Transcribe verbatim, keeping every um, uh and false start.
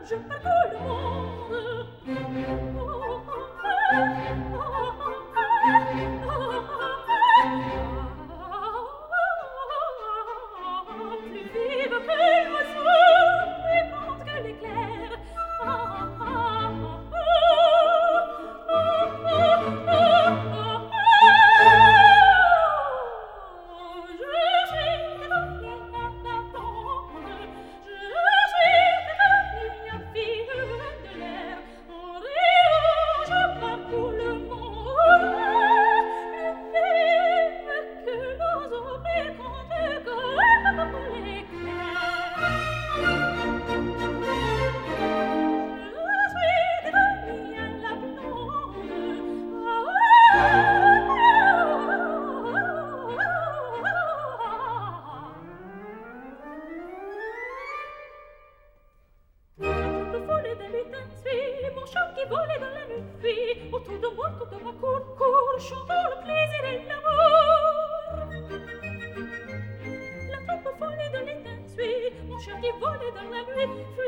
je parcours le monde. Oh, oh, ah, oh, oh, ah, oh, ah, plus vive que l'oiseau, plus grande que l'éclair. Ah, ah, ah, ah, ah, ah, ah, je suis détenue à la bande, je suis détenue à fille de l'air. En rayant, je parcours le monde, plus vive que l'oiseau, plus grande que l'éclair. Je suis détenue à la blonde. La troupe folle des lutins suit mon chant qui volait dans la nuit fuit. Autour de moi, toute ma cour court, chantant le plaisir et l'amour. La troupe folle des lutins suit mon chant qui volait dans la nuit fuit.